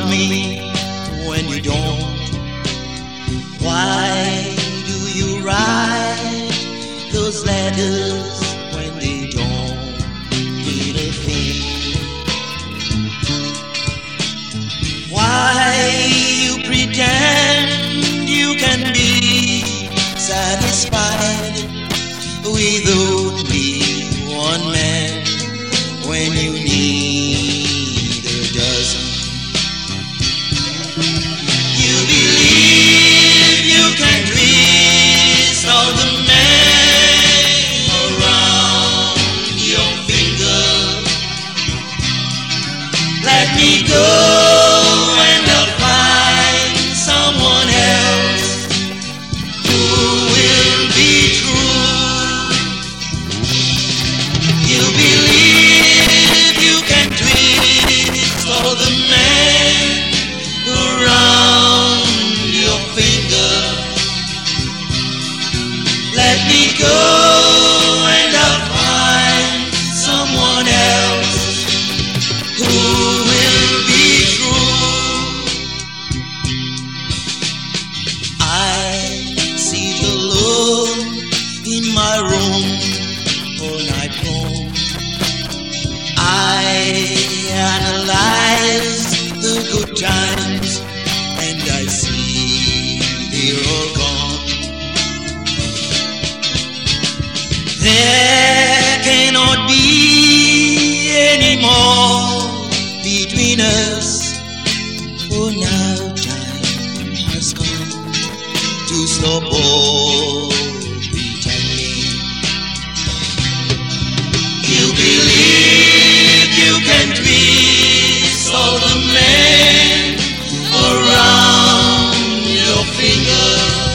me when you don't? Why do you write those letters when they don't mean a thing? Why you pretend you can be satisfied with only one man when you need a dozen? You believe you can twist all the men around your finger. Let me go and I'll find someone else who will be true. You believe you can twist all the men around your finger. Let me go and I'll find someone else who will be true. I sit alone in my room all night long. I analyze the good times and I see they're all gone. There cannot be any more between us, for now time has come to stop all pretending. You believe you can twist all the men around your finger.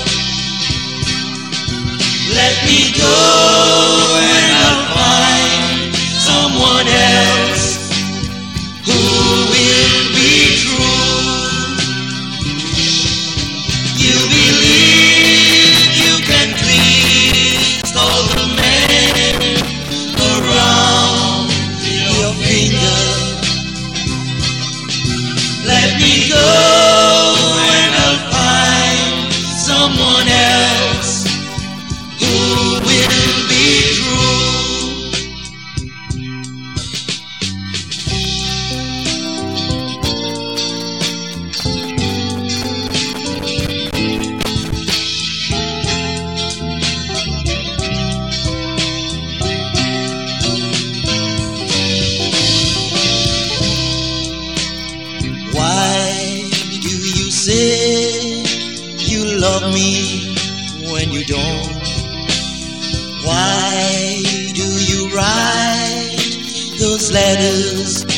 Let me go and I'll find someone else who will be true. You believe you can twist all the men around your finger. Let me go and I'll find someone else who will be true. Why do you say you love me when you don't? Why do you write those letters